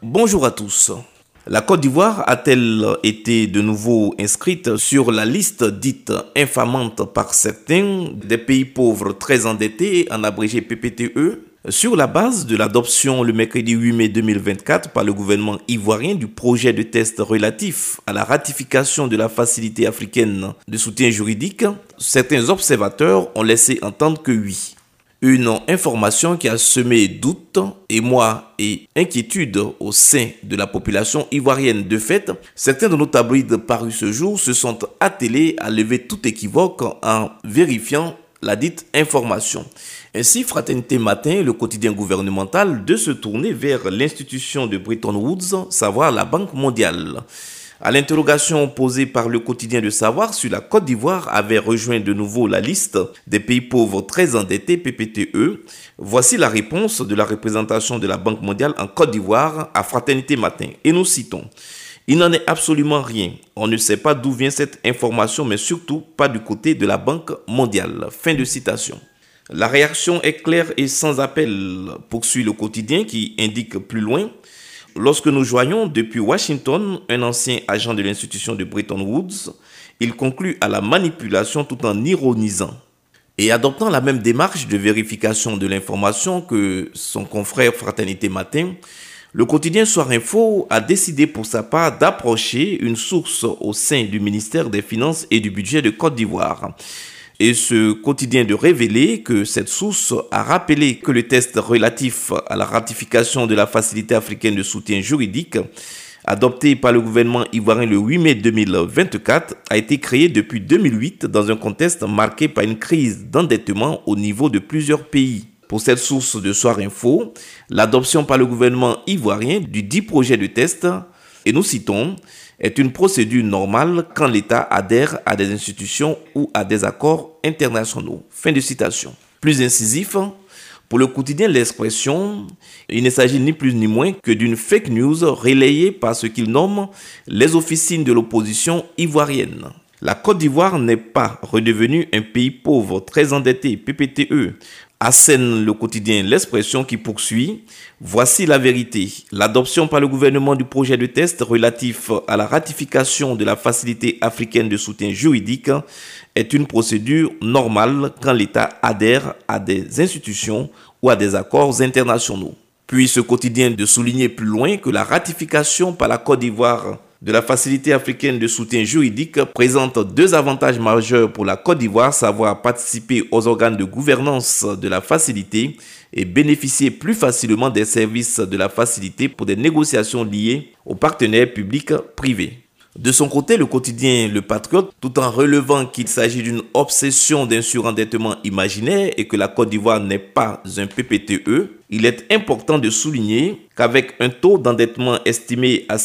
Bonjour à tous. La Côte d'Ivoire a-t-elle été de nouveau inscrite sur la liste dite infamante par certains des pays pauvres très endettés, en abrégé PPTE, sur la base de l'adoption le mercredi 8 mai 2024 par le gouvernement ivoirien du projet de test relatif à la ratification de la facilité africaine de soutien juridique? Certains observateurs ont laissé entendre que oui. Une information qui a semé doute, émoi et inquiétude au sein de la population ivoirienne. De fait, certains de nos tabloïds parus ce jour se sont attelés à lever tout équivoque en vérifiant la dite information. Ainsi, Fraternité Matin, le quotidien gouvernemental, de se tourner vers l'institution de Bretton Woods, savoir la Banque mondiale. À l'interrogation posée par le quotidien de Savoir sur la Côte d'Ivoire avait rejoint de nouveau la liste des pays pauvres très endettés PPTE, voici la réponse de la représentation de la Banque mondiale en Côte d'Ivoire à Fraternité Matin. Et nous citons: il n'en est absolument rien. On ne sait pas d'où vient cette information, mais surtout pas du côté de la Banque mondiale. Fin de citation. La réaction est claire et sans appel, poursuit le quotidien qui indique plus loin: lorsque nous joignons depuis Washington un ancien agent de l'institution de Bretton Woods, il conclut à la manipulation tout en ironisant. Et adoptant la même démarche de vérification de l'information que son confrère Fraternité Matin, le quotidien Soir Info a décidé pour sa part d'approcher une source au sein du ministère des Finances et du Budget de Côte d'Ivoire. Et ce quotidien de révéler que cette source a rappelé que le test relatif à la ratification de la facilité africaine de soutien juridique, adopté par le gouvernement ivoirien le 8 mai 2024, a été créé depuis 2008 dans un contexte marqué par une crise d'endettement au niveau de plusieurs pays. Pour cette source de Soir Info, l'adoption par le gouvernement ivoirien du dit projet de test, et nous citons, est une procédure normale quand l'État adhère à des institutions ou à des accords internationaux. Fin de citation. Plus incisif, pour le quotidien L'Expression, il ne s'agit ni plus ni moins que d'une fake news relayée par ce qu'il nomme les officines de l'opposition ivoirienne. La Côte d'Ivoire n'est pas redevenue un pays pauvre, très endetté, PPTE, assène le quotidien L'Expression qui poursuit: voici la vérité. L'adoption par le gouvernement du projet de test relatif à la ratification de la facilité africaine de soutien juridique est une procédure normale quand l'État adhère à des institutions ou à des accords internationaux. Puis ce quotidien de souligner plus loin que la ratification par la Côte d'Ivoire de la facilité africaine de soutien juridique présente deux avantages majeurs pour la Côte d'Ivoire, savoir participer aux organes de gouvernance de la facilité et bénéficier plus facilement des services de la facilité pour des négociations liées aux partenaires publics-privés. De son côté, le quotidien Le Patriote, tout en relevant qu'il s'agit d'une obsession d'un surendettement imaginaire et que la Côte d'Ivoire n'est pas un PPTE, il est important de souligner qu'avec un taux d'endettement estimé à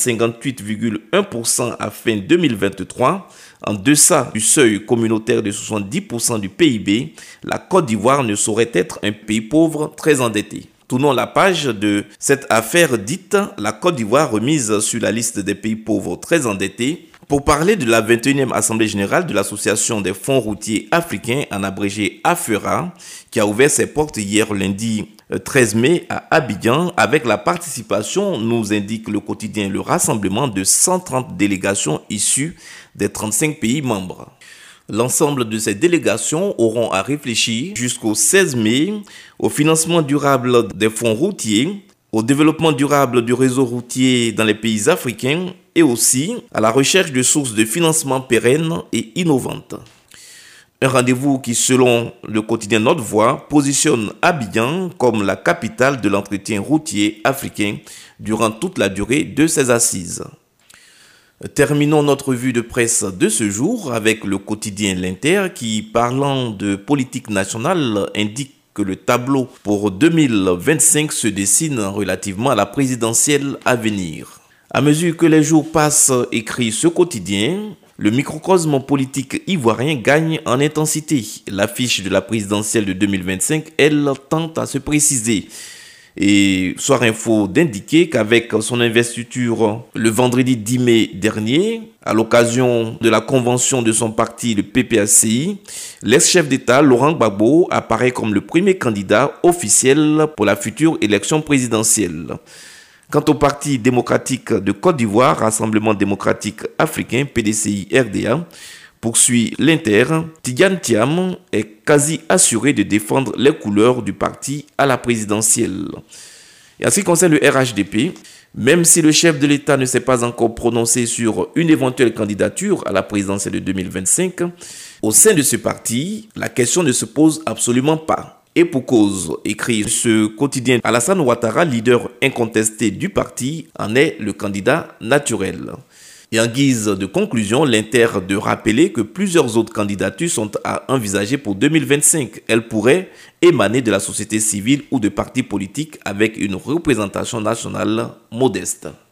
58,1% à fin 2023, en deçà du seuil communautaire de 70% du PIB, la Côte d'Ivoire ne saurait être un pays pauvre très endetté. Tournons la page de cette affaire dite la Côte d'Ivoire remise sur la liste des pays pauvres très endettés pour parler de la 21e Assemblée générale de l'Association des fonds routiers africains, en abrégé AFERA, qui a ouvert ses portes hier lundi 13 mai à Abidjan avec la participation, nous indique le quotidien Le Rassemblement, de 130 délégations issues des 35 pays membres. L'ensemble de ces délégations auront à réfléchir jusqu'au 16 mai au financement durable des fonds routiers, au développement durable du réseau routier dans les pays africains et aussi à la recherche de sources de financement pérennes et innovantes. Un rendez-vous qui, selon le quotidien Notre Voix, positionne Abidjan comme la capitale de l'entretien routier africain durant toute la durée de ses assises. Terminons notre revue de presse de ce jour avec le quotidien L'Inter qui, parlant de politique nationale, indique que le tableau pour 2025 se dessine relativement à la présidentielle à venir. À mesure que les jours passent, écrit ce quotidien, le microcosme politique ivoirien gagne en intensité. L'affiche de la présidentielle de 2025, elle, tend à se préciser. Et Soir Info d'indiquer qu'avec son investiture le vendredi 10 mai dernier, à l'occasion de la convention de son parti, le PPACI, l'ex-chef d'État Laurent Gbagbo apparaît comme le premier candidat officiel pour la future élection présidentielle. Quant au Parti démocratique de Côte d'Ivoire, Rassemblement démocratique africain, PDCI-RDA, poursuit l'Inter, Tidjane Thiam est quasi assuré de défendre les couleurs du parti à la présidentielle. Et en ce qui concerne le RHDP, même si le chef de l'État ne s'est pas encore prononcé sur une éventuelle candidature à la présidentielle de 2025, au sein de ce parti, la question ne se pose absolument pas. Et pour cause, écrit ce quotidien, Alassane Ouattara, leader incontesté du parti, en est le candidat naturel. Et en guise de conclusion, l'Inter de rappeler que plusieurs autres candidatures sont à envisager pour 2025. Elles pourraient émaner de la société civile ou de partis politiques avec une représentation nationale modeste.